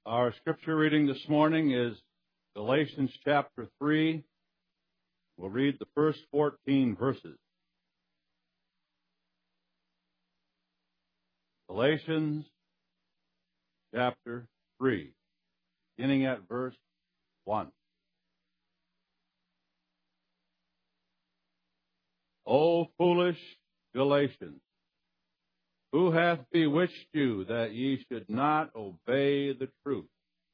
Our scripture reading this morning is Galatians chapter 3. We'll read the first 14 verses. Galatians chapter 3, beginning at verse 1. O foolish Galatians, who hath bewitched you that ye should not obey the truth,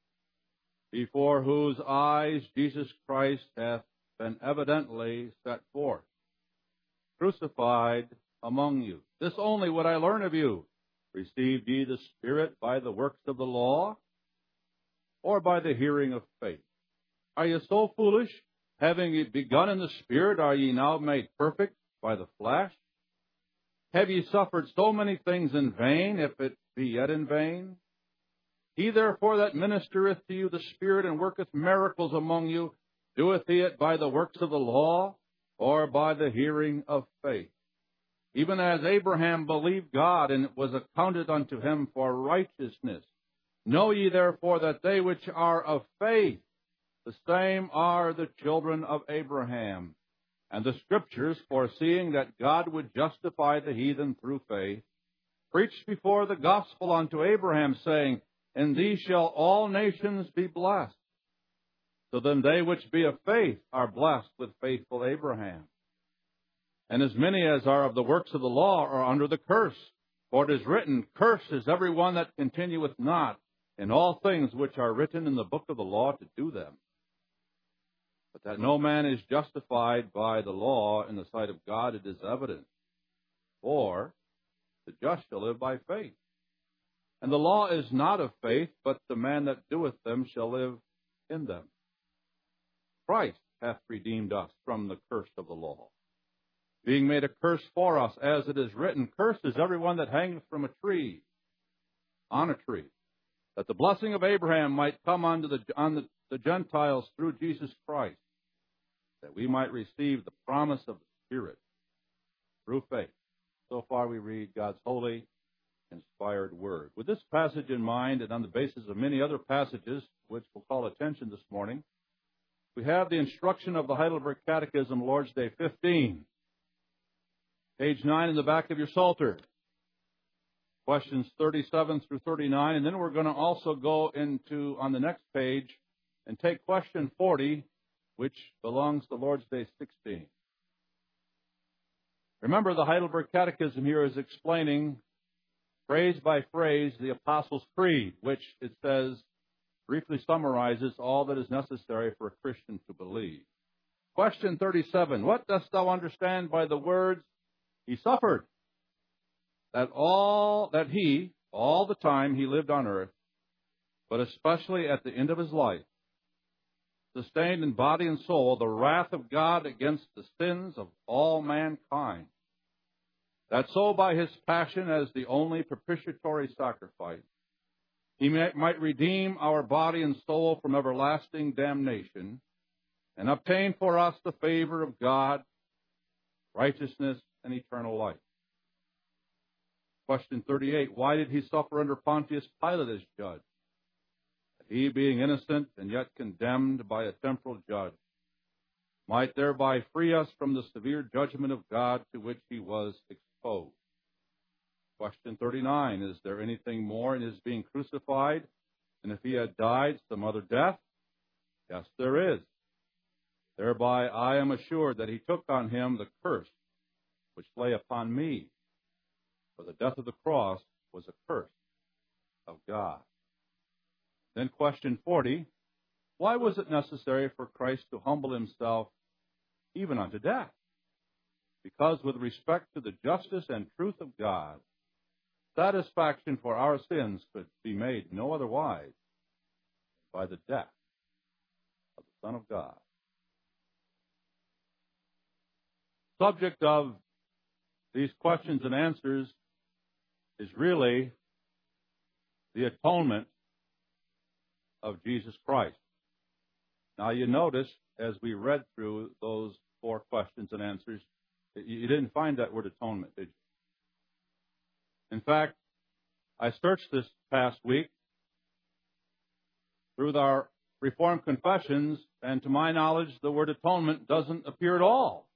before whose eyes Jesus Christ hath been evidently set forth, crucified among you? This only would I learn of you. Received ye the Spirit by the works of the law, or by the hearing of faith? Are ye so foolish? Having ye begun in the Spirit, are ye now made perfect by the flesh? Have ye suffered so many things in vain, if it be yet in vain? He therefore that ministereth to you the Spirit and worketh miracles among you, doeth he it by the works of the law, or by the hearing of faith? Even as Abraham believed God, and it was accounted unto him for righteousness. Know ye therefore that they which are of faith, the same are the children of Abraham. And the Scriptures, foreseeing that God would justify the heathen through faith, preached before the gospel unto Abraham, saying, In thee shall all nations be blessed. So then they which be of faith are blessed with faithful Abraham. And as many as are of the works of the law are under the curse. For it is written, Cursed is every one that continueth not in all things which are written in the book of the law to do them. But that no man is justified by the law in the sight of God, it is evident. For the just shall live by faith. And the law is not of faith, but the man that doeth them shall live in them. Christ hath redeemed us from the curse of the law, being made a curse for us, as it is written, Cursed is every one that hangeth from a tree, on a tree, that the blessing of Abraham might come on the Gentiles through Jesus Christ, that we might receive the promise of the Spirit through faith. So far we read God's holy, inspired word. With this passage in mind, and on the basis of many other passages, which we'll call attention this morning, we have the instruction of the Heidelberg Catechism, Lord's Day 15. Page 9 in the back of your Psalter. Questions 37 through 39. And then we're going to also go into, on the next page, and take question 40, which belongs to Lord's Day 16. Remember, the Heidelberg Catechism here is explaining, phrase by phrase, the Apostles' Creed, which it says briefly summarizes all that is necessary for a Christian to believe. Question 37. What dost thou understand by the words, He suffered? That all the time he lived on earth, but especially at the end of his life, sustained in body and soul the wrath of God against the sins of all mankind, that so by his passion as the only propitiatory sacrifice, he might redeem our body and soul from everlasting damnation, and obtain for us the favor of God, righteousness, and eternal life. Question 38. Why did he suffer under Pontius Pilate as judge? He, being innocent and yet condemned by a temporal judge, might thereby free us from the severe judgment of God to which he was exposed. Question 39. Is there anything more in his being crucified? And if he had died some other death? Yes, there is. Thereby I am assured that he took on him the curse which lay upon me. For the death of the cross was a curse of God. Then question 40, why was it necessary for Christ to humble himself even unto death? Because with respect to the justice and truth of God, satisfaction for our sins could be made no otherwise by the death of the Son of God. Subject of these questions and answers is really the atonement of Jesus Christ. Now you notice, as we read through those 4 questions and answers, you didn't find that word atonement, did you? In fact, I searched this past week through our Reformed confessions, and to my knowledge, the word atonement doesn't appear at all.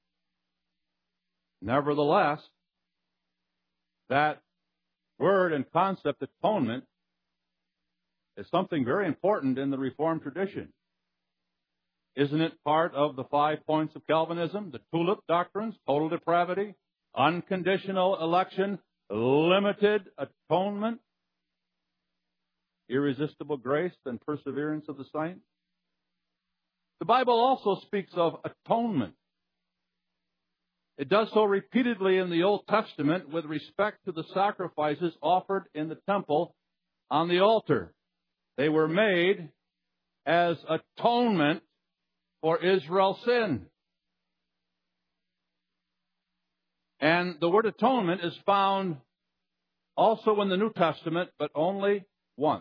Nevertheless, that word and concept, atonement, is something very important in the Reformed tradition. Isn't it part of the 5 points of Calvinism? The tulip doctrines, total depravity, unconditional election, limited atonement, irresistible grace, and perseverance of the saints. The Bible also speaks of atonement. It does so repeatedly in the Old Testament with respect to the sacrifices offered in the temple on the altar. They were made as atonement for Israel's sin. And the word atonement is found also in the New Testament, but only once.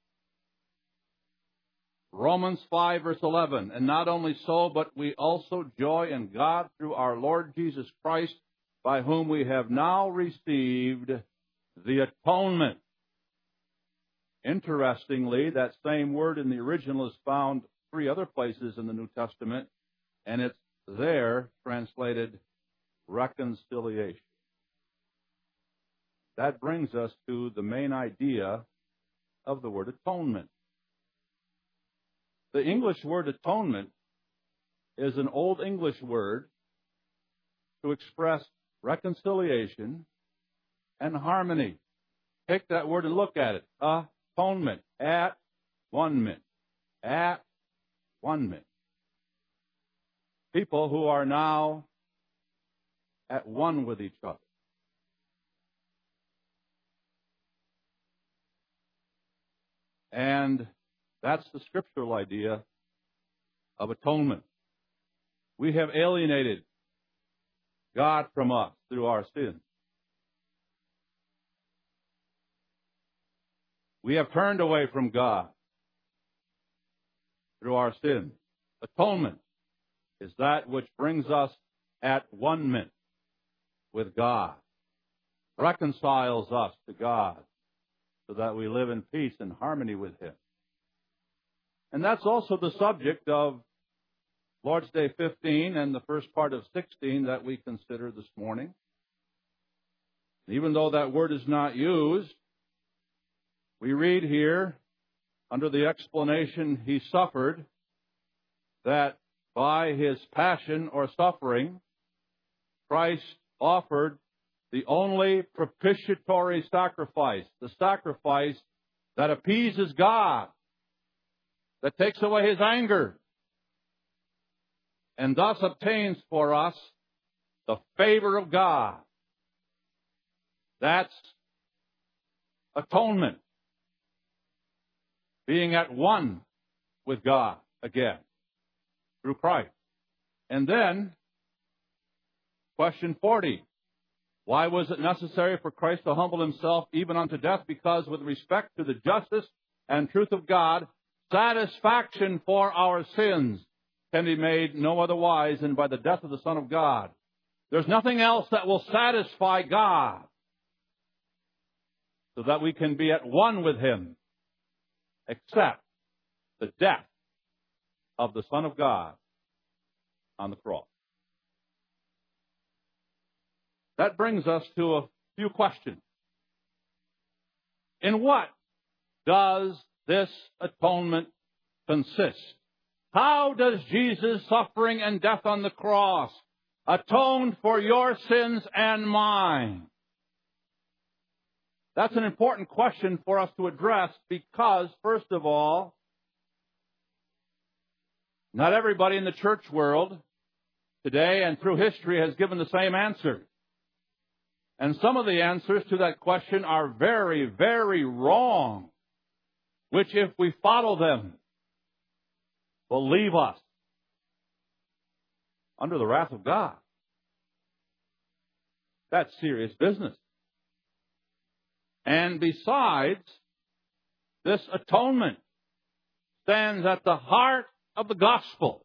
Romans 5, verse 11. And not only so, but we also joy in God through our Lord Jesus Christ, by whom we have now received the atonement. Interestingly, that same word in the original is found 3 other places in the New Testament, and it's there translated reconciliation. That brings us to the main idea of the word atonement. The English word atonement is an Old English word to express reconciliation and harmony. Take that word and look at it. Atonement. At one mint. At one mint. People who are now at one with each other. And that's the scriptural idea of atonement. We have alienated God from us through our sins. We have turned away from God through our sins. Atonement is that which brings us at one mint with God, reconciles us to God so that we live in peace and harmony with Him. And that's also the subject of Lord's Day 15 and the first part of 16 that we consider this morning. Even though that word is not used, we read here, under the explanation, He suffered, that by His passion or suffering, Christ offered the only propitiatory sacrifice, the sacrifice that appeases God, that takes away His anger, and thus obtains for us the favor of God. That's atonement. Being at one with God again through Christ. And then, question 40. Why was it necessary for Christ to humble Himself even unto death? Because with respect to the justice and truth of God, satisfaction for our sins can be made no otherwise than by the death of the Son of God. There's nothing else that will satisfy God so that we can be at one with Him except the death of the Son of God on the cross. That brings us to a few questions. In what does this atonement consist? How does Jesus' suffering and death on the cross atone for your sins and mine? That's an important question for us to address because, first of all, not everybody in the church world today and through history has given the same answer. And some of the answers to that question are very, very wrong, which if we follow them, will leave us under the wrath of God. That's serious business. And besides, this atonement stands at the heart of the gospel.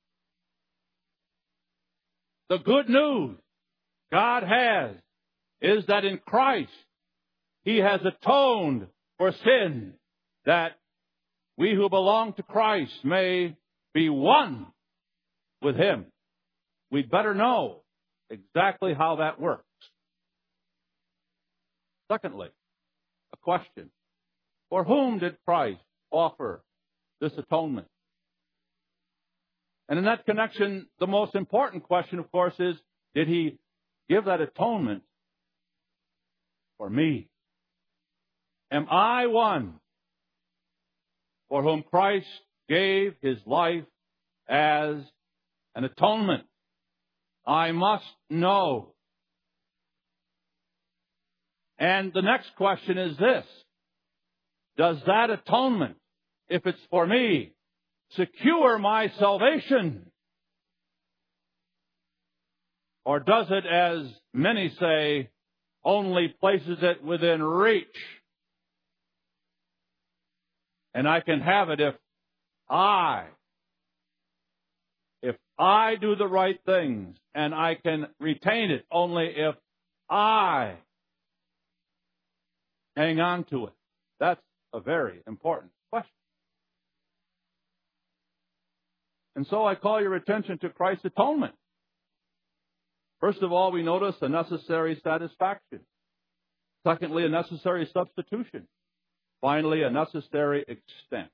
The good news God has is that in Christ He has atoned for sin, that we who belong to Christ may be one with Him. We'd better know exactly how that works. Secondly, a question. For whom did Christ offer this atonement? And in that connection, the most important question, of course, is, did He give that atonement for me? Am I one for whom Christ gave His life as an atonement? I must know. And the next question is this: does that atonement, if it's for me, secure my salvation? Or does it, as many say, only places it within reach? And I can have it if I do the right things, and I can retain it only if I hang on to it. That's a very important question. And so I call your attention to Christ's atonement. First of all, we notice a necessary satisfaction. Secondly, a necessary substitution. Finally, a necessary extent.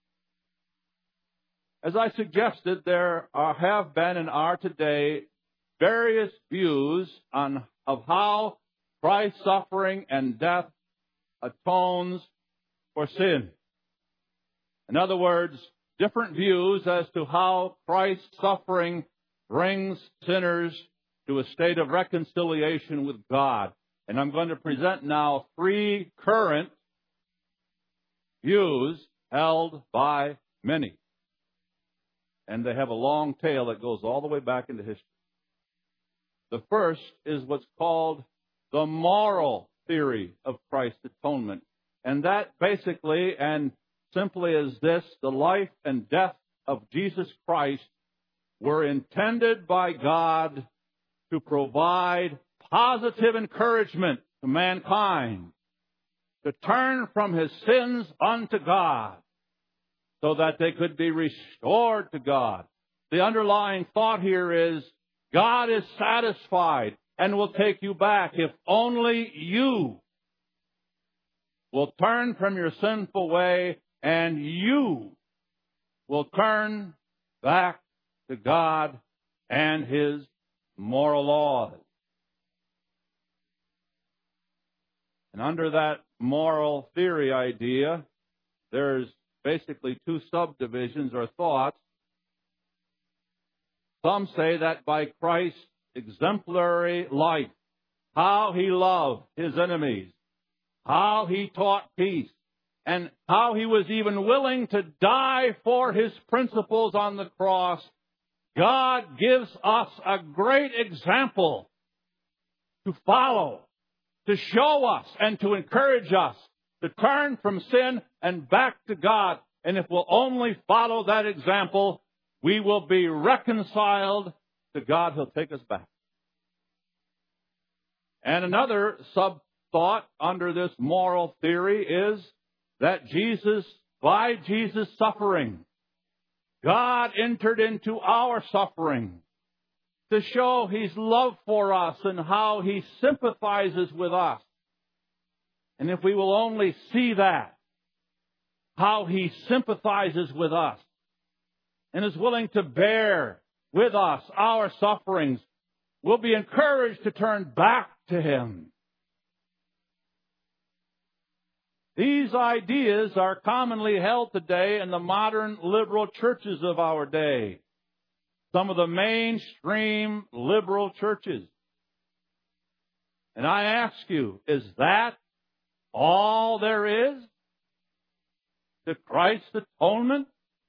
As I suggested, there have been and are today various views of how Christ's suffering and death atones for sin. In other words, different views as to how Christ's suffering brings sinners to a state of reconciliation with God. And I'm going to present now 3 current views held by many. And they have a long tail that goes all the way back into history. The first is what's called the moral theory of Christ's atonement. And that basically and simply is this: the life and death of Jesus Christ were intended by God to provide positive encouragement to mankind to turn from his sins unto God so that they could be restored to God. The underlying thought here is God is satisfied and will take you back if only you will turn from your sinful way and you will turn back to God and His moral laws. And under that moral theory idea, there's basically 2 subdivisions or thoughts. Some say that by Christ's exemplary life, how He loved His enemies, how He taught peace, and how He was even willing to die for His principles on the cross, God gives us a great example to follow, to show us and to encourage us to turn from sin and back to God. And if we'll only follow that example, we will be reconciled to God. He'll take us back. And another sub-thought under this moral theory is that by Jesus' suffering, God entered into our suffering to show His love for us and how He sympathizes with us. And if we will only see that, how He sympathizes with us and is willing to bear with us our sufferings, we'll be encouraged to turn back to Him. These ideas are commonly held today in the modern liberal churches of our day. Some of the mainstream liberal churches. And I ask you, is that all there is to Christ's atonement?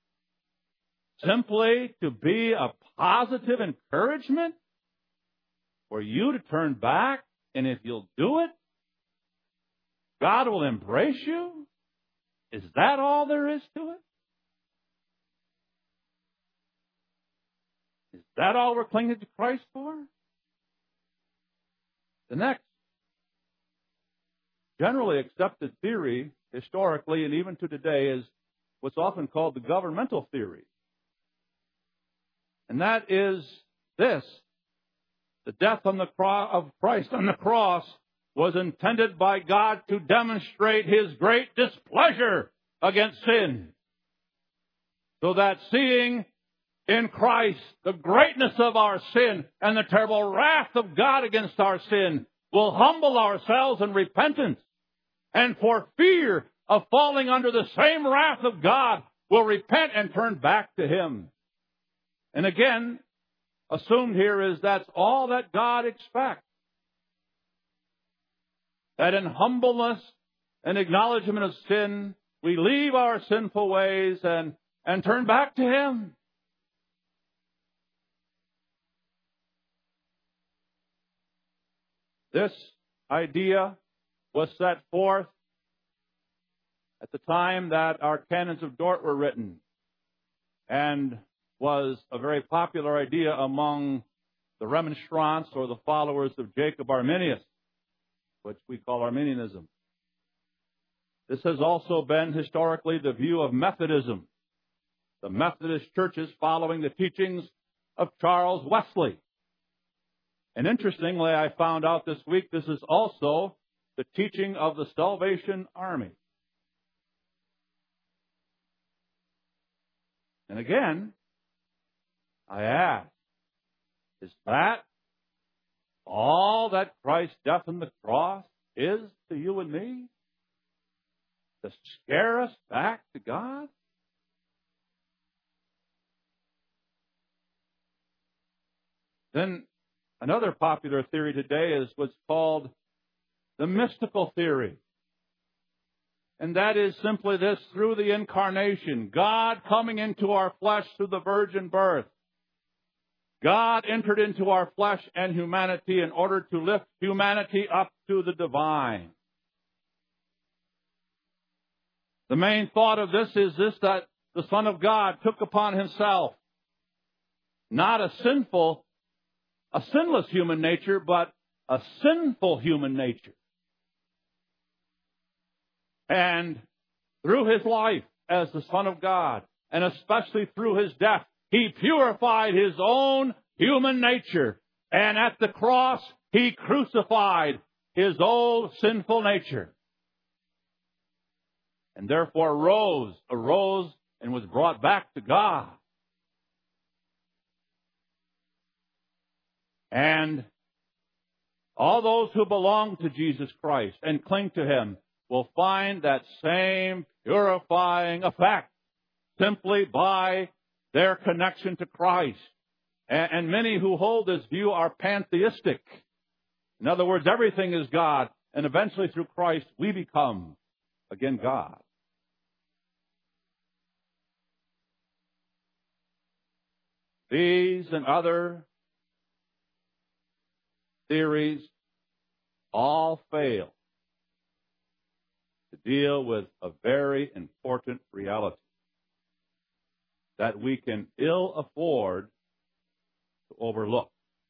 Simply to be a positive encouragement for you to turn back, and if you'll do it, God will embrace you? Is that all there is to it? Is that all we're clinging to Christ for? The next generally accepted theory, historically and even to today, is what's often called the governmental theory. And that is this: the death of Christ on the cross was intended by God to demonstrate His great displeasure against sin, so that seeing in Christ the greatness of our sin and the terrible wrath of God against our sin, will humble ourselves in repentance, and for fear of falling under the same wrath of God, will repent and turn back to Him. And again, assumed here is that's all that God expects. That in humbleness and acknowledgement of sin, we leave our sinful ways and turn back to Him. This idea was set forth at the time that our Canons of Dort were written, and was a very popular idea among the Remonstrants, or the followers of Jacob Arminius, which we call Arminianism. This has also been historically the view of Methodism, the Methodist churches following the teachings of Charles Wesley. And interestingly, I found out this week, this is also the teaching of the Salvation Army. And again, I ask, is that all that Christ's death on the cross is to you and me? To scare us back to God? Then another popular theory today is what's called the mystical theory. And that is simply this: through the incarnation, God coming into our flesh through the virgin birth, God entered into our flesh and humanity in order to lift humanity up to the divine. The main thought of this is this: that the Son of God took upon Himself not a sinless human nature, but a sinful human nature. And through His life as the Son of God, and especially through His death, He purified His own human nature. And at the cross, He crucified His old sinful nature. And therefore arose and was brought back to God. And all those who belong to Jesus Christ and cling to Him will find that same purifying effect simply by their connection to Christ. And many who hold this view are pantheistic. In other words, everything is God, and eventually through Christ we become, again, God. These and other theories all fail to deal with a very important reality that we can ill afford to overlook.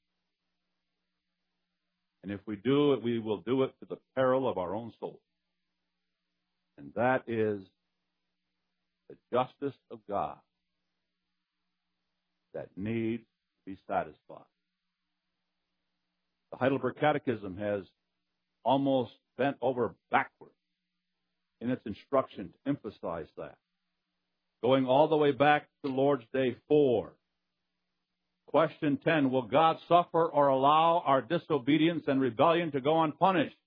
And if we do it, we will do it to the peril of our own soul. And that is the justice of God that needs to be satisfied. The Heidelberg Catechism has almost bent over backwards in its instruction to emphasize that. Going all the way back to Lord's Day 4. Question 10, will God suffer or allow our disobedience and rebellion to go unpunished?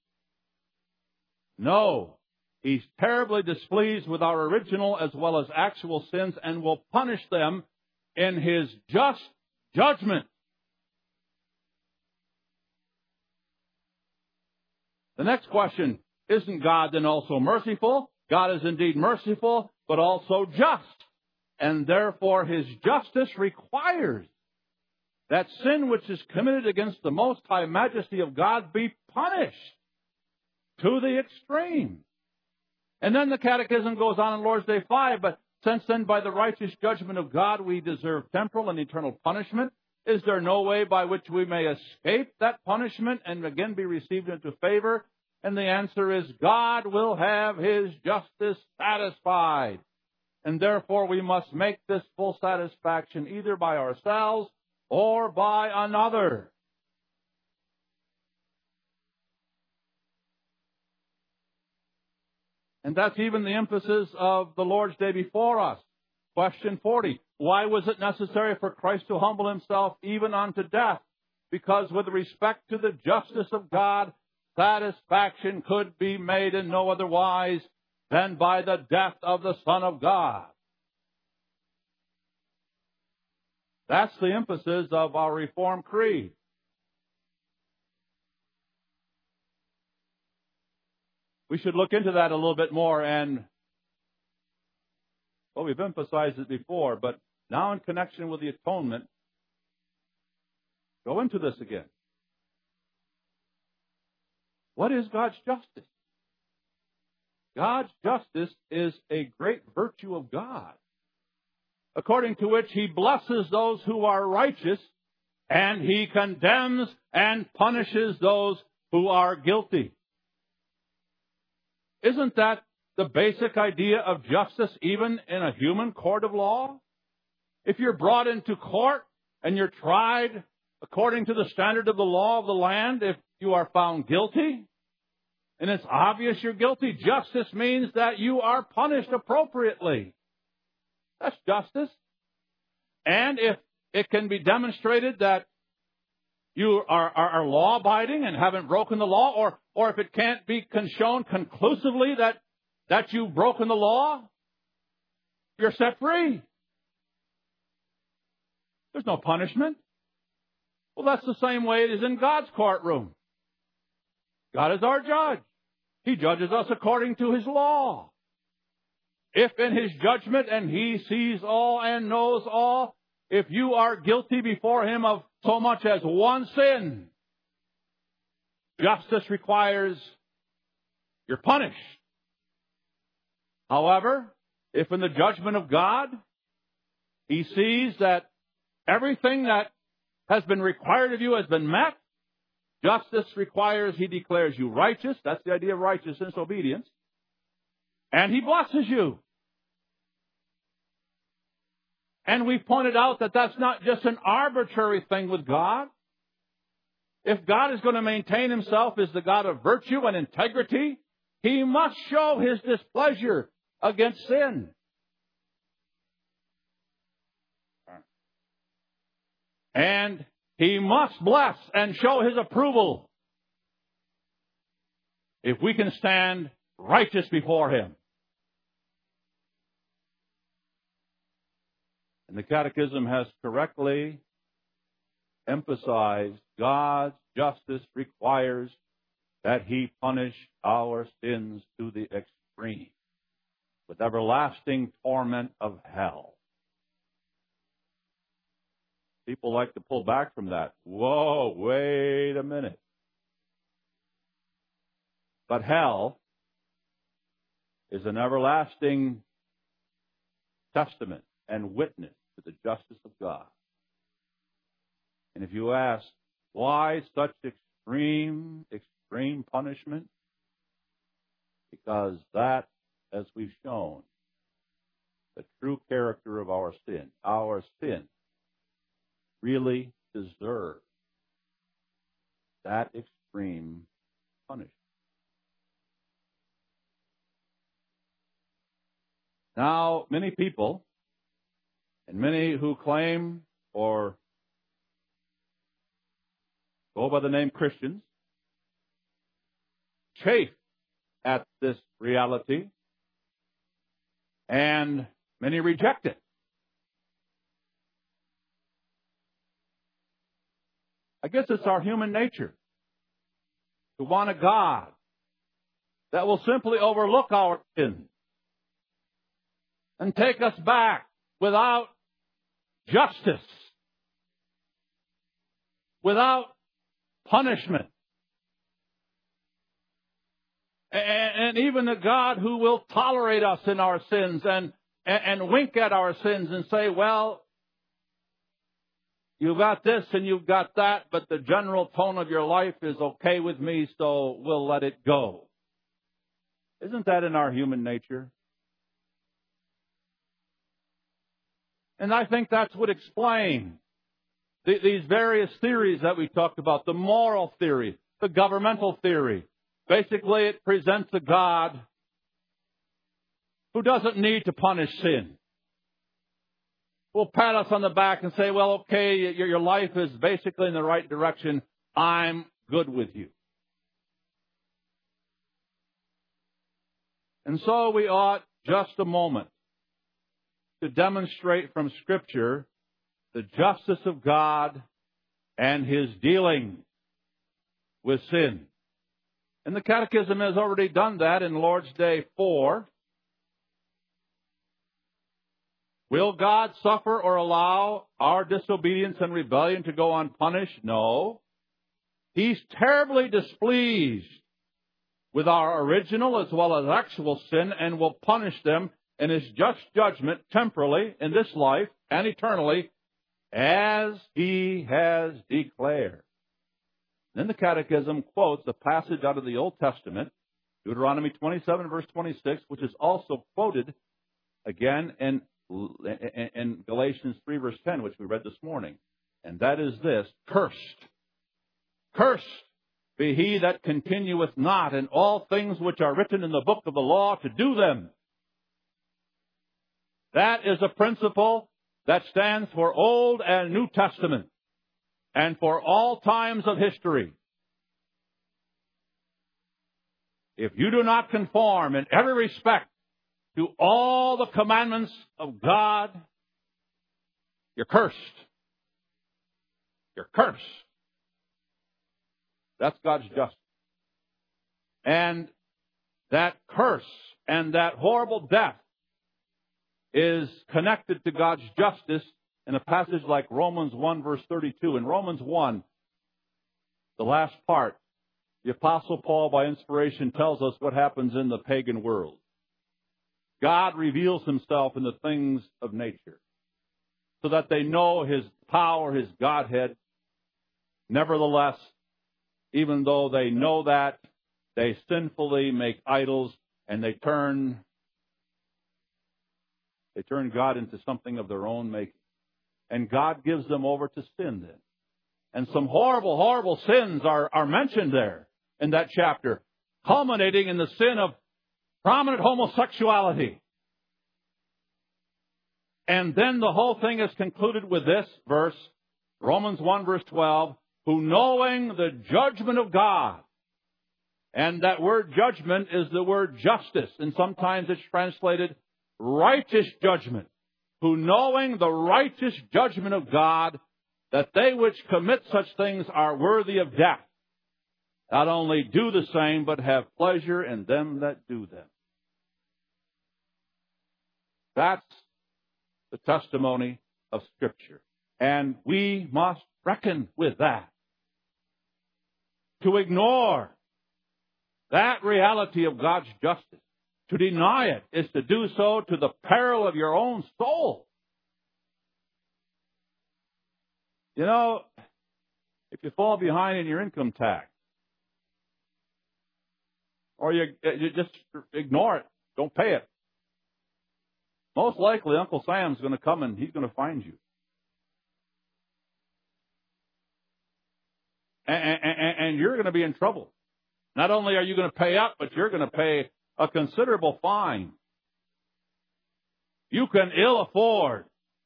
No. He's terribly displeased with our original as well as actual sins and will punish them in His just judgment. The next question, isn't God then also merciful? God is indeed merciful, but also just. And therefore His justice requires that sin which is committed against the most high majesty of God be punished to the extreme. And then the Catechism goes on in Lord's Day 5, but since then by the righteous judgment of God we deserve temporal and eternal punishment, is there no way by which we may escape that punishment and again be received into favor? And the answer is God will have His justice satisfied and therefore we must make this full satisfaction either by ourselves or by another. And that's even the emphasis of the Lord's Day before us. Question 40. Why was it necessary for Christ to humble himself even unto death? Because with respect to the justice of God, satisfaction could be made in no other wise than by the death of the Son of God. That's the emphasis of our Reformed Creed. We should look into that a little bit more, and, well, we've emphasized it before, but now in connection with the atonement, go into this again. What is God's justice? God's justice is a great virtue of God, according to which He blesses those who are righteous, and He condemns and punishes those who are guilty. Isn't that the basic idea of justice even in a human court of law? If you're brought into court and you're tried according to the standard of the law of the land, if you are found guilty, and it's obvious you're guilty, justice means that you are punished appropriately. That's justice. And if it can be demonstrated that you are law-abiding and haven't broken the law, or if it can't be shown conclusively that you've broken the law, you're set free. There's no punishment. Well, that's the same way it is in God's courtroom. God is our judge. He judges us according to His law. If in His judgment, and He sees all and knows all, if you are guilty before Him of so much as one sin, justice requires you're punished. However, if in the judgment of God, He sees that everything that has been required of you has been met, justice requires He declares you righteous. That's the idea of righteousness, obedience. And He blesses you. And we've pointed out that that's not just an arbitrary thing with God. If God is going to maintain Himself as the God of virtue and integrity, He must show His displeasure against sin. And He must bless and show His approval if we can stand righteous before Him. And the Catechism has correctly emphasized God's justice requires that He punish our sins to the extreme with everlasting torment of hell. People like to pull back from that. Whoa, wait a minute. But hell is an everlasting testament and witness to the justice of God. And if you ask, why such extreme punishment? Because that, as we've shown, the true character of our sin really deserves that extreme punishment. Now, many people, and many who claim or go by the name Christians, chafe at this reality, and many reject it. I guess it's our human nature to want a God that will simply overlook our sins and take us back without justice, without punishment. And even a God who will tolerate us in our sins and wink at our sins and say, well, you've got this and you've got that, but the general tone of your life is okay with me, so we'll let it go. Isn't that in our human nature? And I think that's what explains these various theories that we talked about, the moral theory, the governmental theory. Basically, it presents a God who doesn't need to punish sin. Will pat us on the back and say, well, okay, your life is basically in the right direction. I'm good with you. And so we ought just a moment to demonstrate from Scripture the justice of God and His dealing with sin. And the Catechism has already done that in Lord's Day 4. Will God suffer or allow our disobedience and rebellion to go unpunished? No. He's terribly displeased with our original as well as actual sin and will punish them in His just judgment temporally in this life and eternally as He has declared. Then the Catechism quotes a passage out of the Old Testament, Deuteronomy 27, verse 26, which is also quoted again in Galatians 3, verse 10, which we read this morning. And that is this: cursed be he that continueth not in all things which are written in the book of the law to do them. That is a principle that stands for Old and New Testament and for all times of history. If you do not conform in every respect to all the commandments of God, you're cursed. You're cursed. That's God's justice. And that curse and that horrible death is connected to God's justice in a passage like Romans 1, verse 32. In Romans 1, the last part, the Apostle Paul, by inspiration, tells us what happens in the pagan world. God reveals Himself in the things of nature so that they know His power, His Godhead. Nevertheless, even though they know that, they sinfully make idols and they turn God into something of their own making. And God gives them over to sin then. And some horrible, horrible sins are mentioned there in that chapter, culminating in the sin of prominent homosexuality. And then the whole thing is concluded with this verse, Romans 1, verse 12, who knowing the judgment of God, and that word judgment is the word justice, and sometimes it's translated righteous judgment, who knowing the righteous judgment of God, that they which commit such things are worthy of death, not only do the same, but have pleasure in them that do them. That's the testimony of Scripture. And we must reckon with that. To ignore that reality of God's justice, to deny it, is to do so to the peril of your own soul. You know, if you fall behind in your income tax, or you just ignore it, don't pay it, most likely Uncle Sam's going to come and he's going to find you. And you're going to be in trouble. Not only are you going to pay up, but you're going to pay a considerable fine. You can ill afford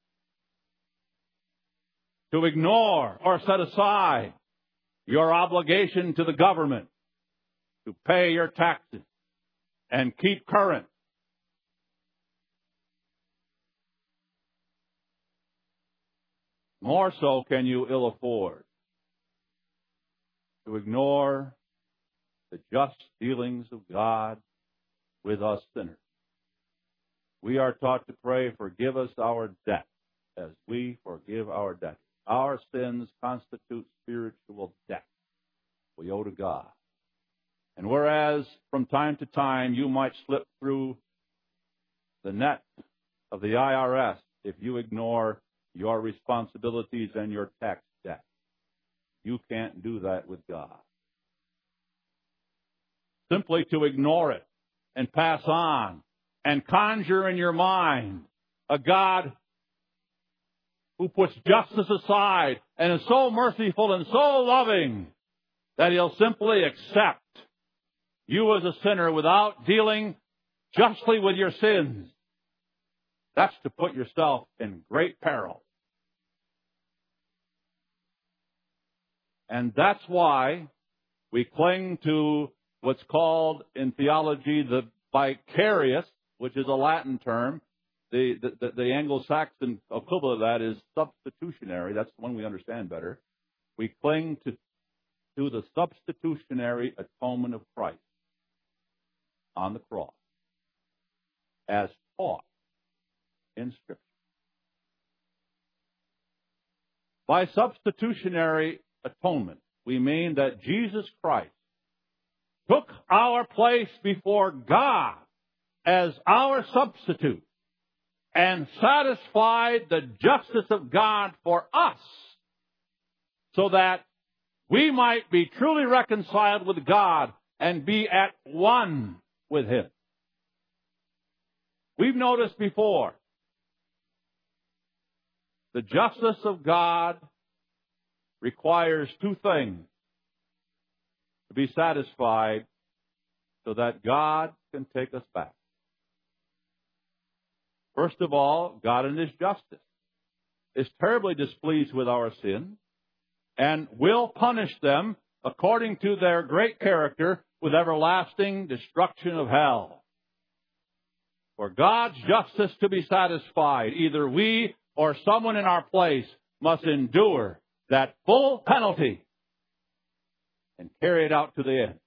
to ignore or set aside your obligation to the government to pay your taxes and keep current. More so can you ill afford to ignore the just dealings of God with us sinners. We are taught to pray, forgive us our debt as we forgive our debtors. Our sins constitute spiritual debt we owe to God. And whereas from time to time you might slip through the net of the IRS if you ignore your responsibilities and your tax debt, you can't do that with God. Simply to ignore it and pass on and conjure in your mind a God who puts justice aside and is so merciful and so loving that He'll simply accept you as a sinner without dealing justly with your sins. That's to put yourself in great peril. And that's why we cling to what's called in theology the vicarious, which is a Latin term. The Anglo-Saxon equivalent of that is substitutionary. That's the one we understand better. We cling to the substitutionary atonement of Christ on the cross as taught in Scripture. By substitutionary atonement, we mean that Jesus Christ took our place before God as our substitute and satisfied the justice of God for us so that we might be truly reconciled with God and be at one with Him. We've noticed before, the justice of God requires two things to be satisfied so that God can take us back. First of all, God in His justice is terribly displeased with our sin and will punish them according to their great character with everlasting destruction of hell. For God's justice to be satisfied, either we or someone in our place must endure that full penalty and carry it out to the end.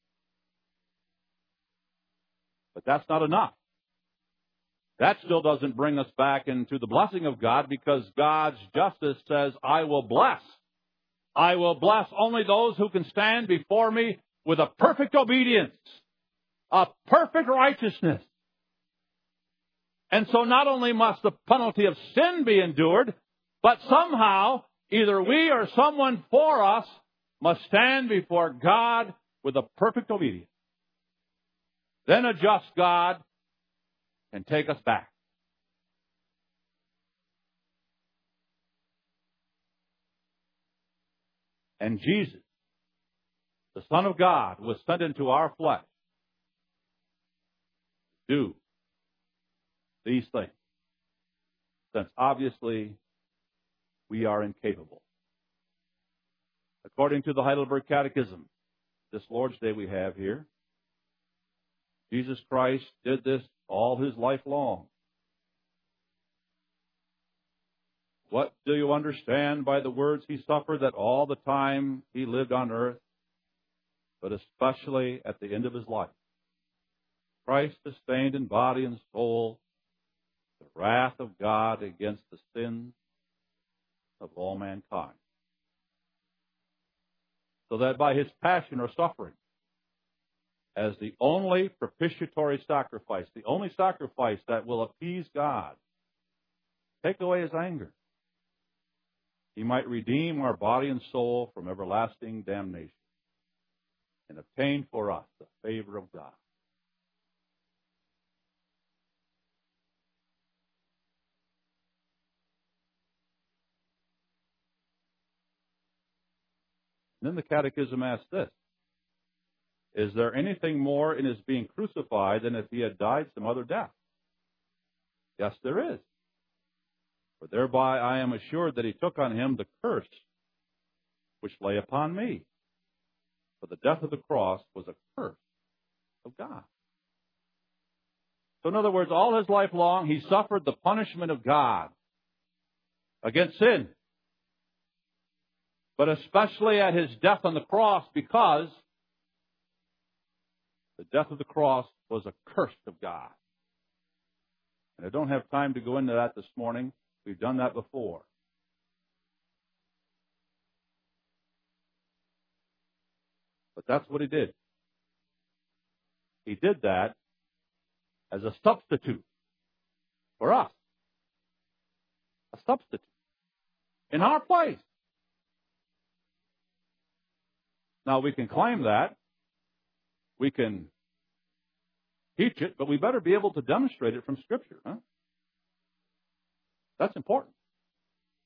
But that's not enough. That still doesn't bring us back into the blessing of God, because God's justice says, I will bless. I will bless only those who can stand before me with a perfect obedience, a perfect righteousness. And so not only must the penalty of sin be endured, but somehow either we or someone for us must stand before God with a perfect obedience. Then a just God can take us back. And Jesus, the Son of God, was sent into our flesh to do these things, since obviously we are incapable. According to the Heidelberg Catechism, this Lord's Day we have here, Jesus Christ did this all His life long. What do you understand by the words He suffered? That all the time He lived on earth, but especially at the end of His life, Christ sustained in body and soul the wrath of God against the sins of all mankind. So that by His passion or suffering, as the only propitiatory sacrifice, the only sacrifice that will appease God, take away His anger, He might redeem our body and soul from everlasting damnation and obtain for us the favor of God. And then the Catechism asks this: is there anything more in His being crucified than if He had died some other death? Yes, there is. For thereby I am assured that He took on Him the curse which lay upon me. For the death of the cross was a curse of God. So in other words, all His life long, He suffered the punishment of God against sin. But especially at His death on the cross, because the death of the cross was a curse of God. And I don't have time to go into that this morning. We've done that before. But that's what He did. He did that as a substitute for us. A substitute in our place. Now, we can claim that. We can teach it, but we better be able to demonstrate it from Scripture. Huh? That's important.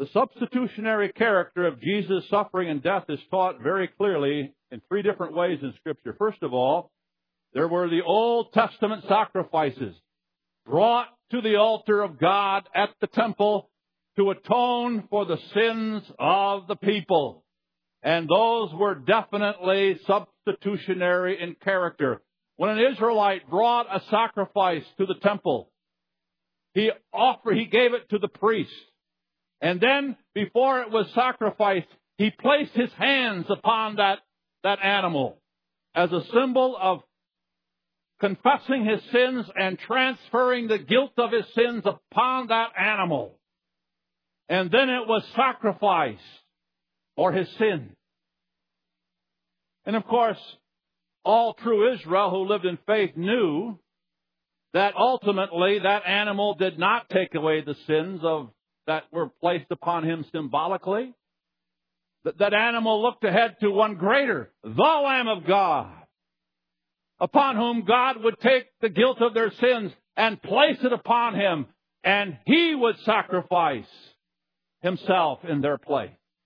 The substitutionary character of Jesus' suffering and death is taught very clearly in three different ways in Scripture. First of all, there were the Old Testament sacrifices brought to the altar of God at the temple to atone for the sins of the people. And those were definitely substitutionary in character. When an Israelite brought a sacrifice to the temple, he gave it to the priest. And then, before it was sacrificed, he placed his hands upon that animal as a symbol of confessing his sins and transferring the guilt of his sins upon that animal. And then it was sacrificed for his sin. And of course, all true Israel who lived in faith knew that ultimately that animal did not take away the sins that were placed upon him symbolically. That animal looked ahead to one greater, the Lamb of God, upon whom God would take the guilt of their sins and place it upon him, and he would sacrifice himself in their place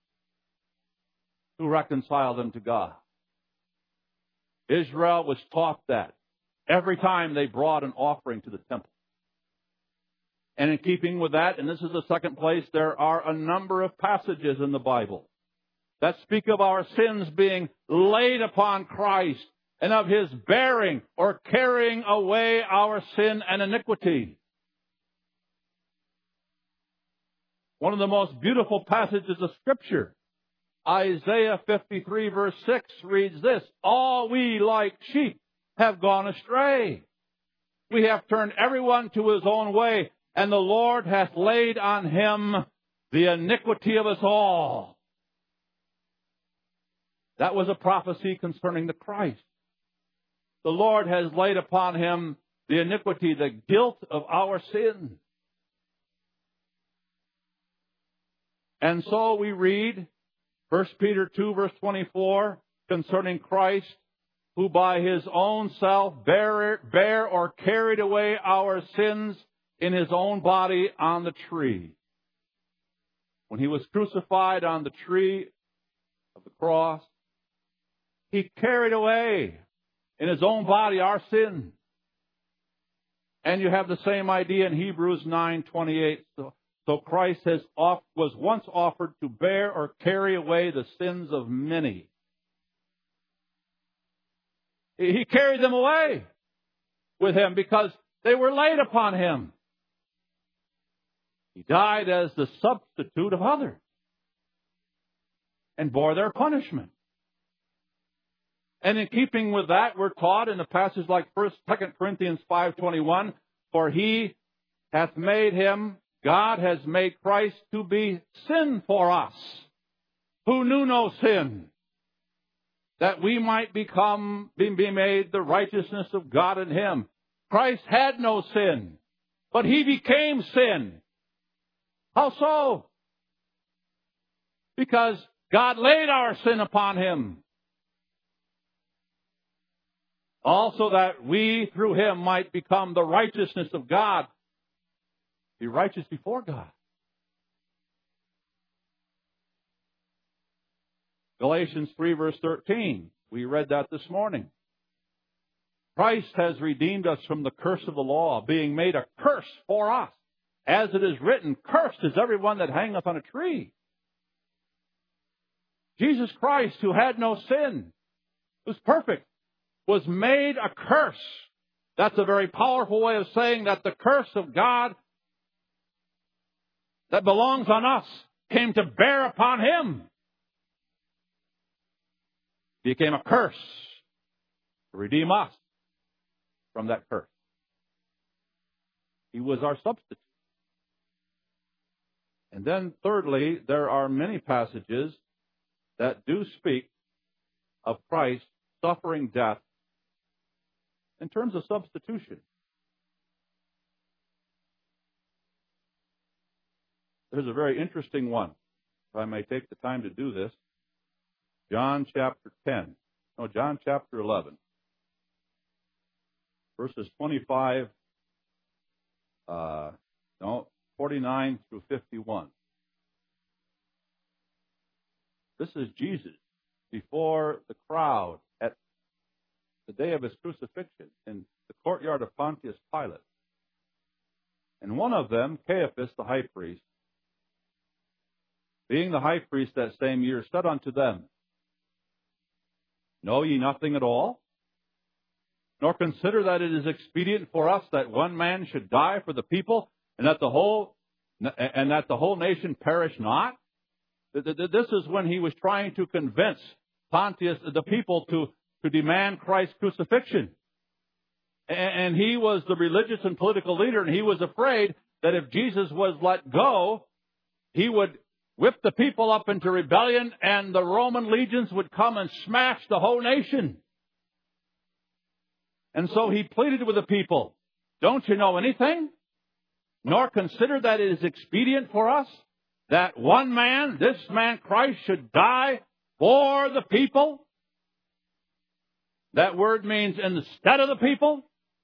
to reconcile them to God. Israel was taught that every time they brought an offering to the temple. And in keeping with that, and this is the second place, there are a number of passages in the Bible that speak of our sins being laid upon Christ and of his bearing or carrying away our sin and iniquity. One of the most beautiful passages of Scripture, Isaiah 53 verse 6, reads this: "All we like sheep have gone astray. We have turned everyone to his own way, and the Lord hath laid on him the iniquity of us all." That was a prophecy concerning the Christ. The Lord has laid upon him the iniquity, the guilt of our sin. And so we read 1 Peter 2 verse 24 concerning Christ, who by his own self bare or carried away our sins in his own body on the tree. When he was crucified on the tree of the cross, he carried away in his own body our sin. And you have the same idea in Hebrews 9:28. So Christ was once offered to bear or carry away the sins of many. He carried them away with him because they were laid upon him. He died as the substitute of others and bore their punishment. And in keeping with that, we're taught in a passage like 2 Corinthians 5:21, "For he hath made him," God has made Christ to be sin for us, who knew no sin, that we might be made the righteousness of God in him. Christ had no sin, but he became sin. How so? Because God laid our sin upon him. Also that we through him might become the righteousness of God, be righteous before God. Galatians 3 verse 13. We read that this morning. Christ has redeemed us from the curse of the law, being made a curse for us. As it is written, "Cursed is everyone that hangeth on a tree." Jesus Christ, who had no sin, was perfect, was made a curse. That's a very powerful way of saying that the curse of God that belongs on us came to bear upon him. He became a curse to redeem us from that curse. He was our substitute. And then thirdly, there are many passages that do speak of Christ suffering death in terms of substitution. There's a very interesting one, if I may take the time to do this. John chapter 11, verses 49 through 51. This is Jesus before the crowd at the day of his crucifixion in the courtyard of Pontius Pilate. And one of them, Caiaphas, the high priest, being the high priest that same year, said unto them, Know ye nothing at all? Nor consider that it is expedient for us that one man should die for the people, and that the whole nation perish not? This is when he was trying to convince Pontius, the people, to demand Christ's crucifixion. And he was the religious and political leader, and he was afraid that if Jesus was let go, he would whip the people up into rebellion, and the Roman legions would come and smash the whole nation. And so he pleaded with the people, Don't you know anything? Nor consider that it is expedient for us that one man, this man Christ, should die for the people? That word means instead of the people.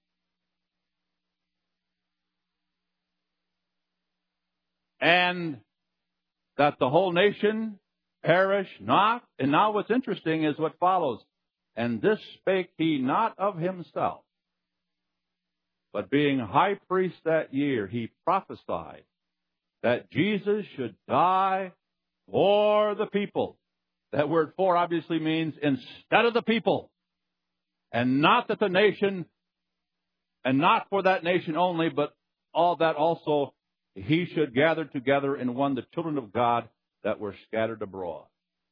And that the whole nation perish not. And now what's interesting is what follows. And this spake he not of himself, but being high priest that year, he prophesied that Jesus should die for the people. That word for obviously means instead of the people. And not that the nation, and not for that nation only, but all that also he should gather together in one the children of God that were scattered abroad.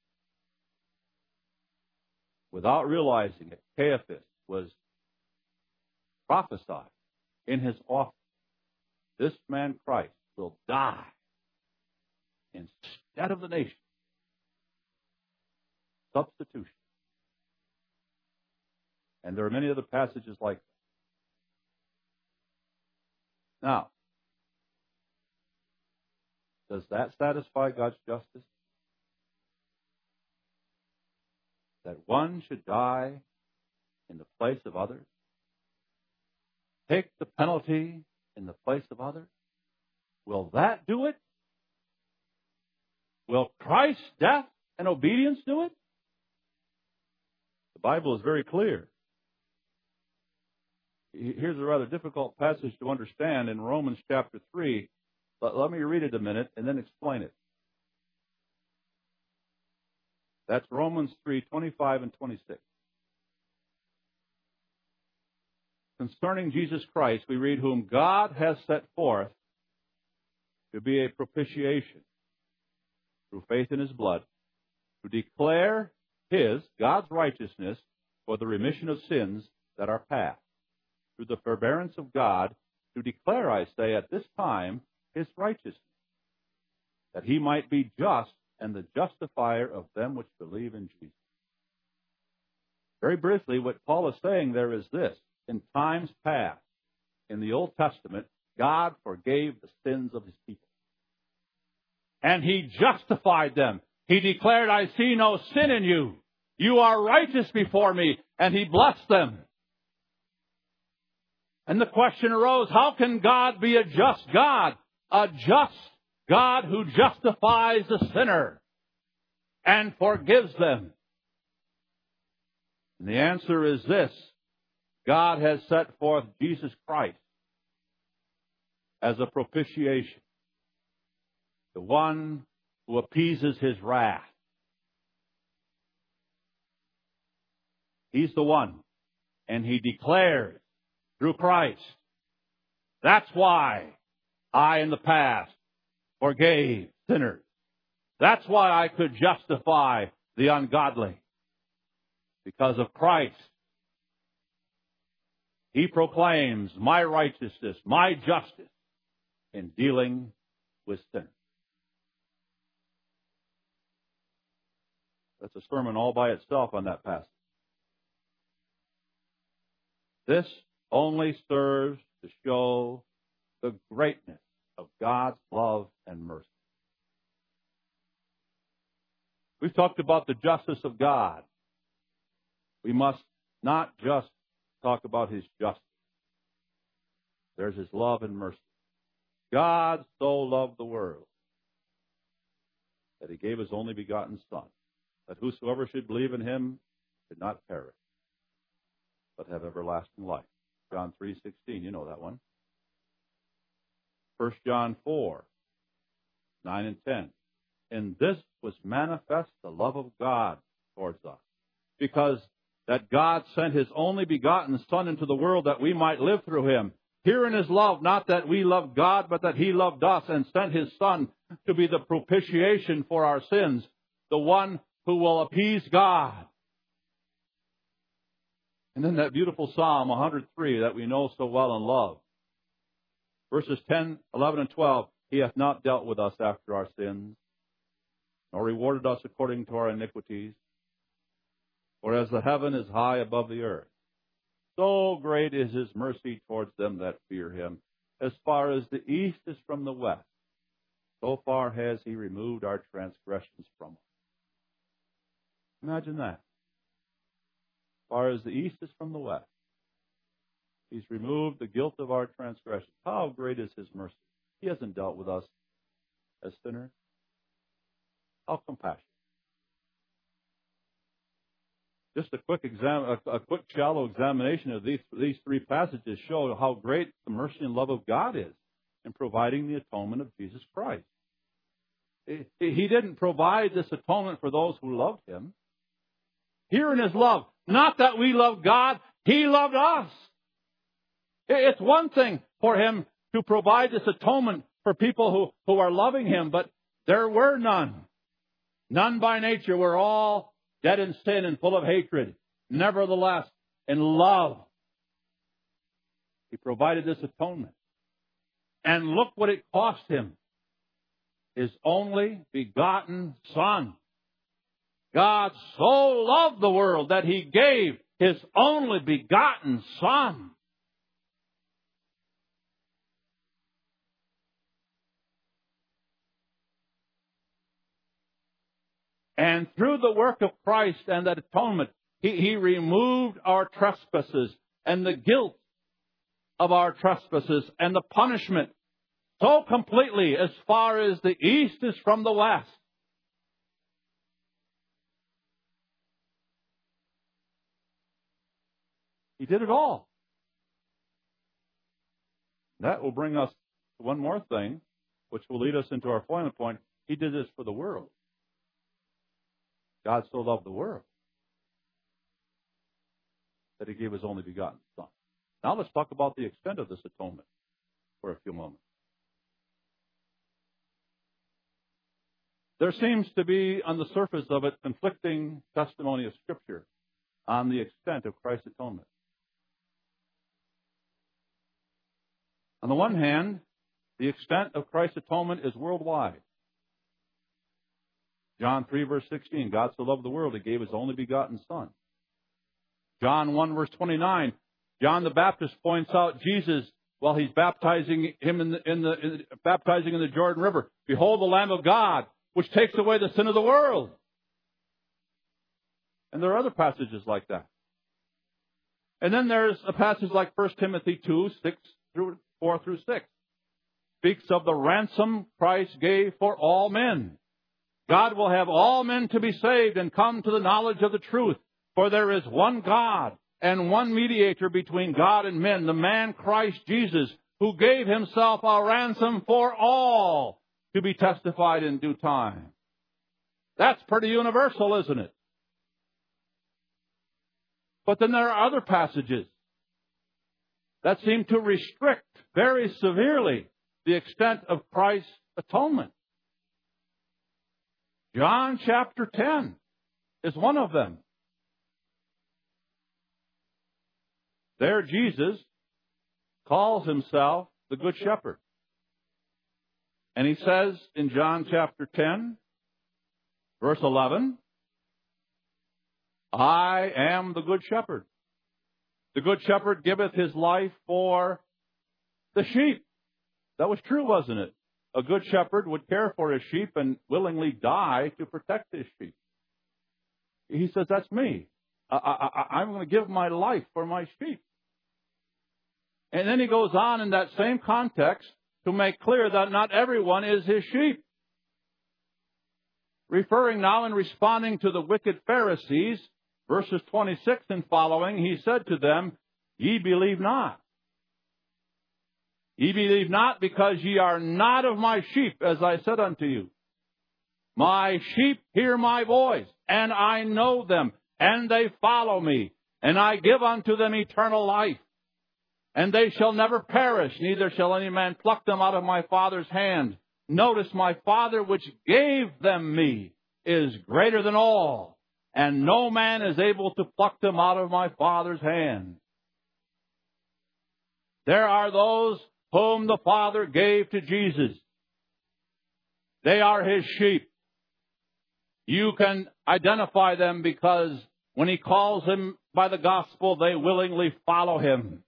Without realizing it, Caiaphas was prophesied in his office. This man Christ will die instead of the nation. Substitution. And there are many other passages like that. Now, does that satisfy God's justice? That one should die in the place of others? Take the penalty in the place of others? Will that do it? Will Christ's death and obedience do it? The Bible is very clear. Here's a rather difficult passage to understand in Romans chapter 3. But let me read it a minute and then explain it. That's Romans 3:25 and 26. Concerning Jesus Christ, we read, whom God has set forth to be a propitiation through faith in his blood, to declare God's righteousness, for the remission of sins that are past, through the forbearance of God, to declare, I say, at this time, his righteousness, that he might be just and the justifier of them which believe in Jesus. Very briefly, what Paul is saying there is this. In times past, in the Old Testament, God forgave the sins of his people. And he justified them. He declared, I see no sin in you. You are righteous before me. And he blessed them. And the question arose, how can God be a just God? A just God who justifies the sinner and forgives them. And the answer is this. God has set forth Jesus Christ as a propitiation, the one who appeases his wrath. He's the one, and he declares through Christ, that's why I in the past forgave sinners. That's why I could justify the ungodly. Because of Christ. He proclaims my righteousness, my justice in dealing with sinners. That's a sermon all by itself on that passage. This only serves to show the greatness of God's love and mercy. We've talked about the justice of God. We must not just talk about his justice. There's his love and mercy. God so loved the world that he gave his only begotten Son, that whosoever should believe in him should not perish, but have everlasting life. John 3:16, you know that one. 1 John 4:9 and 10. In this was manifest the love of God towards us, because that God sent his only begotten Son into the world that we might live through him. Herein is love, not that we loved God, but that he loved us and sent his Son to be the propitiation for our sins, the one who will appease God. And then that beautiful Psalm 103 that we know so well and love. Verses 10, 11, and 12. He hath not dealt with us after our sins, nor rewarded us according to our iniquities. For as the heaven is high above the earth, so great is his mercy towards them that fear him. As far as the east is from the west, so far has he removed our transgressions from us. Imagine that. As far as the east is from the west, he's removed the guilt of our transgressions. How great is his mercy? He hasn't dealt with us as sinners. How compassionate. Just a quick shallow examination of these three passages show how great the mercy and love of God is in providing the atonement of Jesus Christ. He didn't provide this atonement for those who loved him. Herein is love. Not that we love God, he loved us. It's one thing for him to provide this atonement for people who are loving him, but there were none. None by nature. We're all dead in sin and full of hatred. Nevertheless, in love, he provided this atonement. And look what it cost him. His only begotten Son. God so loved the world that he gave his only begotten Son. And through the work of Christ and that atonement, he removed our trespasses and the guilt of our trespasses and the punishment so completely as far as the east is from the west. He did it all. That will bring us to one more thing, which will lead us into our final point. He did this for the world. God so loved the world that he gave his only begotten Son. Now let's talk about the extent of this atonement for a few moments. There seems to be, on the surface of it, conflicting testimony of Scripture on the extent of Christ's atonement. On the one hand, the extent of Christ's atonement is worldwide. John 3, verse 16, God so loved the world, he gave his only begotten Son. John 1, verse 29, John the Baptist points out Jesus while he's baptizing him baptizing in the Jordan River. Behold the Lamb of God, which takes away the sin of the world. And there are other passages like that. And then there's a passage like 1 Timothy 2, 4 through 6. Speaks of the ransom Christ gave for all men. God will have all men to be saved and come to the knowledge of the truth. For there is one God and one mediator between God and men, the man Christ Jesus, who gave himself a ransom for all, to be testified in due time. That's pretty universal, isn't it? But then there are other passages that seem to restrict very severely the extent of Christ's atonement. John chapter 10 is one of them. There Jesus calls himself the Good Shepherd. And he says in John chapter 10, verse 11, I am the Good Shepherd. The Good Shepherd giveth his life for the sheep. That was true, wasn't it? A good shepherd would care for his sheep and willingly die to protect his sheep. He says, that's me. I'm going to give my life for my sheep. And then he goes on in that same context to make clear that not everyone is his sheep. referring now and responding to the wicked Pharisees, verses 26 and following, he said to them, Ye believe not. Ye believe not because ye are not of my sheep, as I said unto you. My sheep hear my voice, and I know them, and they follow me, and I give unto them eternal life. And they shall never perish, neither shall any man pluck them out of my Father's hand. Notice, my Father which gave them me is greater than all, and no man is able to pluck them out of my Father's hand. There are those whom the Father gave to Jesus. They are His sheep. You can identify them because when He calls them by the gospel, they willingly follow Him.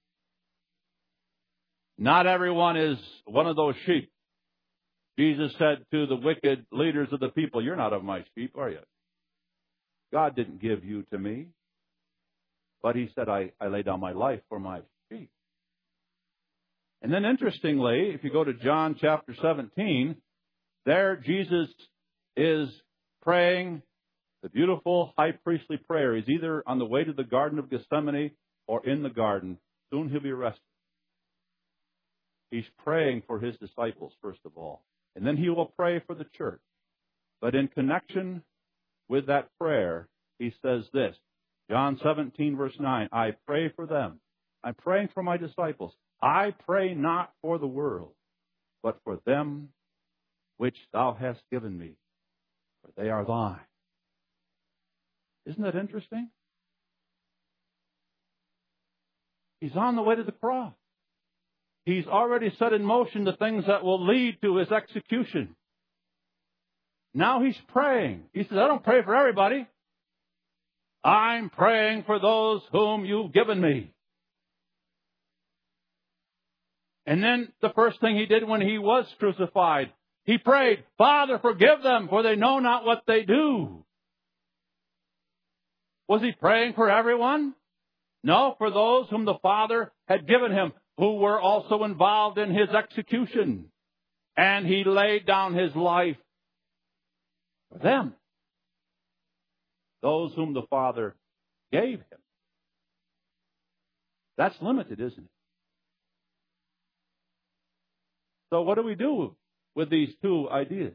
Not everyone is one of those sheep. Jesus said to the wicked leaders of the people, You're not of my sheep, are you? God didn't give you to me. But He said, I lay down my life for my sheep. And then interestingly, if you go to John chapter 17, there Jesus is praying the beautiful high priestly prayer. He's either on the way to the Garden of Gethsemane or in the garden. Soon He'll be arrested. He's praying for His disciples, first of all. And then He will pray for the church. But in connection with that prayer, He says this, John 17, verse 9, I pray for them. I'm praying for my disciples. I pray not for the world, but for them which Thou hast given me, for they are Thine. Isn't that interesting? He's on the way to the cross. He's already set in motion the things that will lead to His execution. Now He's praying. He says, I don't pray for everybody. I'm praying for those whom You've given me. And then the first thing He did when He was crucified, He prayed, Father, forgive them, for they know not what they do. Was He praying for everyone? No, for those whom the Father had given Him, who were also involved in His execution. And He laid down His life for them. Those whom the Father gave Him. That's limited, isn't it? So what do we do with these two ideas?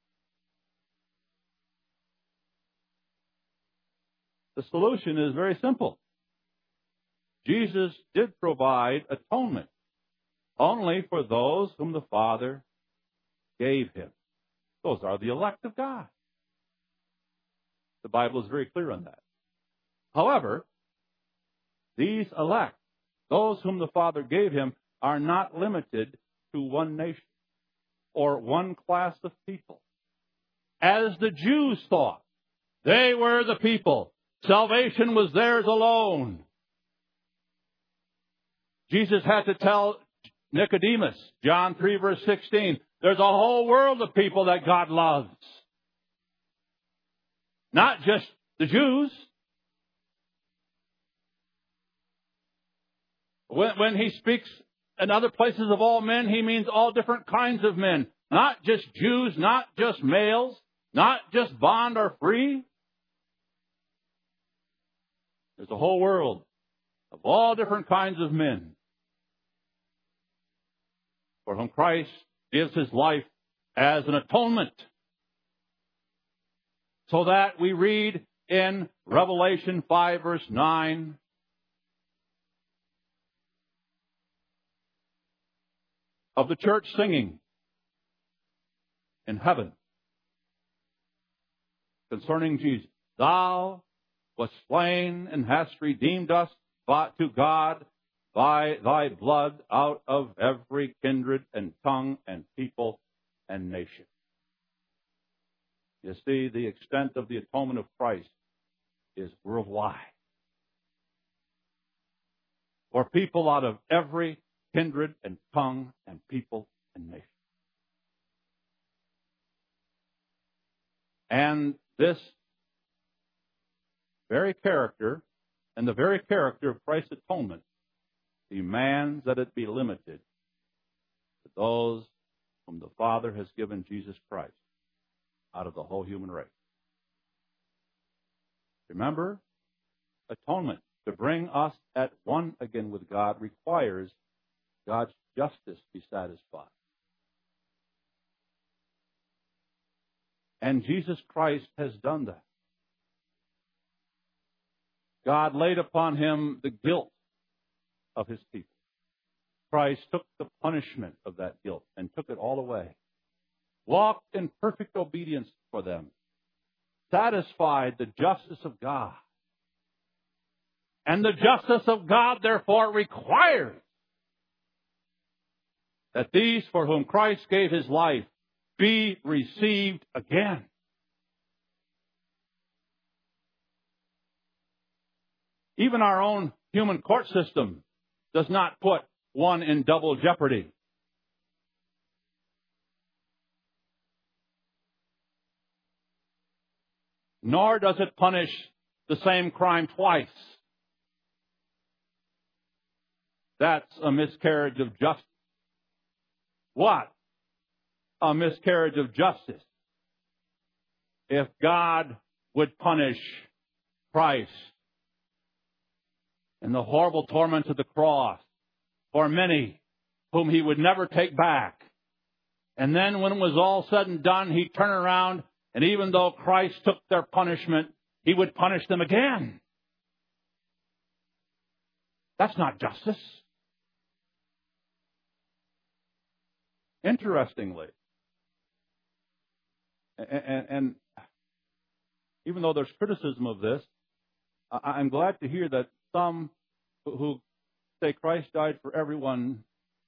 The solution is very simple. Jesus did provide atonement only for those whom the Father gave Him. Those are the elect of God. The Bible is very clear on that. However, these elect, those whom the Father gave Him, are not limited to one nation or one class of people. As the Jews thought, they were the people. Salvation was theirs alone. Jesus had to tell Nicodemus, John 3, verse 16, there's a whole world of people that God loves. Not just the Jews. When He speaks in other places of all men, He means all different kinds of men. Not just Jews, not just males, not just bond or free. There's a whole world of all different kinds of men for whom Christ gives His life as an atonement. So that we read in Revelation 5, verse 9, of the church singing in heaven concerning Jesus. Thou wast slain and hast redeemed us to God by Thy blood out of every kindred and tongue and people and nation. You see, the extent of the atonement of Christ is worldwide. For people out of every kindred and tongue and people and nation. And this very character and the very character of Christ's atonement demands that it be limited to those whom the Father has given Jesus Christ. out of the whole human race. Remember, atonement, to bring us at one again with God, requires God's justice be satisfied. And Jesus Christ has done that. God laid upon him the guilt of his people. Christ took the punishment of that guilt and took it all away. Walked in perfect obedience for them. Satisfied the justice of God. And the justice of God, therefore, requires that these for whom Christ gave his life be received again. Even our own human court system does not put one in double jeopardy. Nor does it punish the same crime twice. That's a miscarriage of justice. What? A miscarriage of justice. If God would punish Christ in the horrible torment of the cross for many whom he would never take back. And then when it was all said and done, he'd turn around, and even though Christ took their punishment, he would punish them again. That's not justice. Interestingly, and even though there's criticism of this, I'm glad to hear that some who say Christ died for everyone,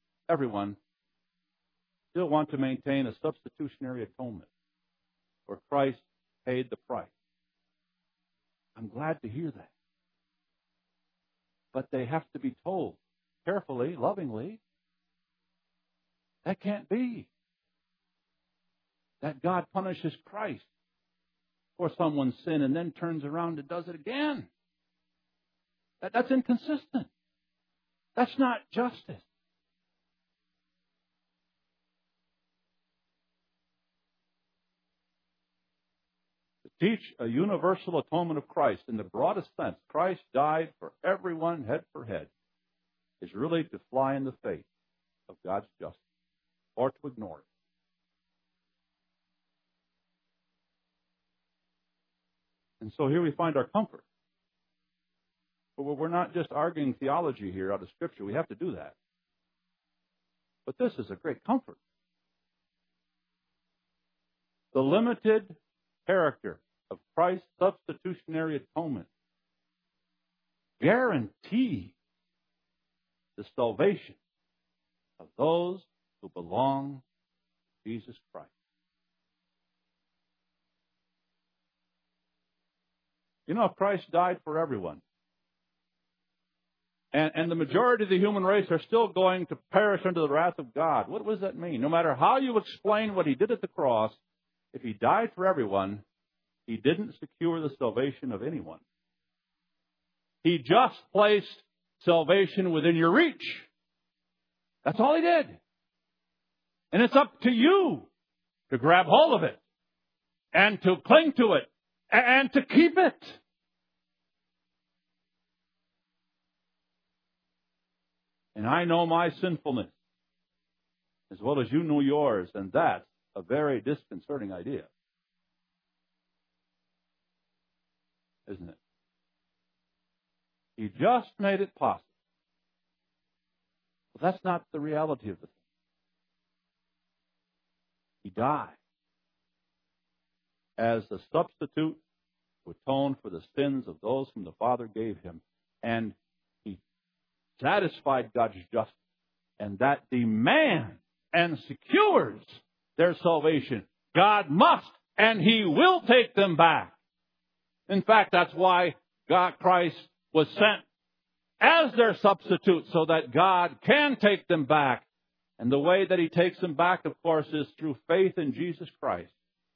still want to maintain a substitutionary atonement where Christ paid the price. I'm glad to hear that. But they have to be told carefully, lovingly, that can't be. That God punishes Christ for someone's sin and then turns around and does it again. That's inconsistent. That's not justice. To teach a universal atonement of Christ in the broadest sense, Christ died for everyone head for head, is really to fly in the face of God's justice or to ignore it. And so here we find our comfort. But we're not just arguing theology here out of Scripture. We have to do that. But this is a great comfort. The limited character of Christ's substitutionary atonement guarantees the salvation of those who belong to Jesus Christ. You know, if Christ died for everyone, and the majority of the human race are still going to perish under the wrath of God, what does that mean? No matter how you explain what he did at the cross, if he died for everyone, he didn't secure the salvation of anyone. He just placed salvation within your reach. That's all he did. And it's up to you to grab hold of it and to cling to it and to keep it. And I know my sinfulness as well as you know yours, and that's a very disconcerting idea, isn't it? He just made it possible. But that's not the reality of the thing. He died as the substitute to atone for the sins of those whom the Father gave him. And he satisfied God's justice. And that demands and secures their salvation. God must and he will take them back. In fact, that's why Christ was sent as their substitute, so that God can take them back. And the way that he takes them back, of course, is through faith in Jesus Christ.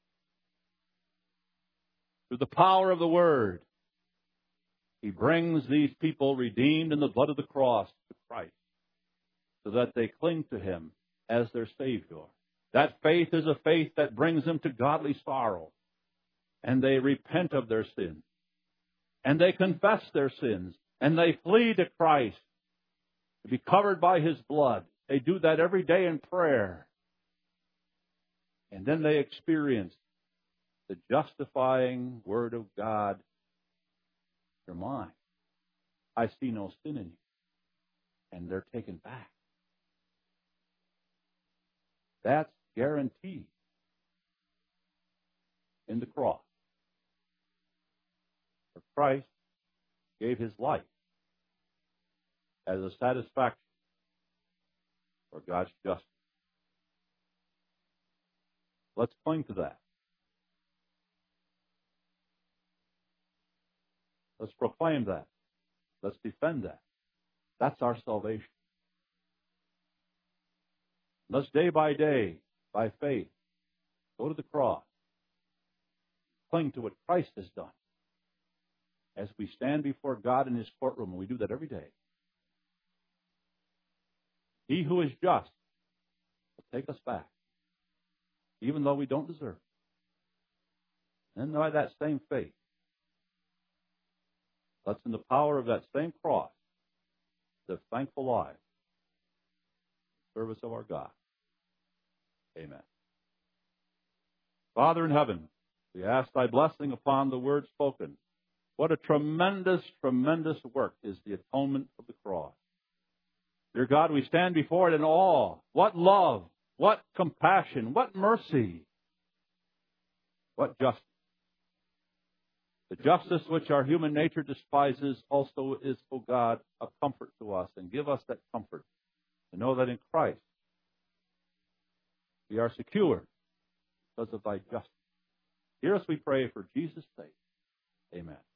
Through the power of the Word, he brings these people redeemed in the blood of the cross to Christ, so that they cling to him as their Savior That faith is a faith that brings them to godly sorrow. And they repent of their sins. And they confess their sins. And they flee to Christ to be covered by His blood. They do that every day in prayer. And then they experience the justifying Word of God. You're mine. I see no sin in you. And they're taken back. That's guaranteed in the cross. For Christ gave His life as a satisfaction for God's justice. Let's cling to that. Let's proclaim that. Let's defend that. That's our salvation. Let's day by day, by faith, go to the cross. Cling to what Christ has done. As we stand before God in His courtroom, and we do that every day. He who is just will take us back, even though we don't deserve it. And by that same faith, let's in the power of that same cross live thankful lives in service of our God. Amen. Father in heaven, we ask Thy blessing upon the word spoken. What a tremendous, tremendous work is the atonement of the cross. Dear God, we stand before it in awe. What love, what compassion, what mercy, what justice. The justice which our human nature despises also is, O God, a comfort to us, and give us that comfort to know that in Christ we are secure because of Thy justice. Hear us, we pray, for Jesus' sake. Amen.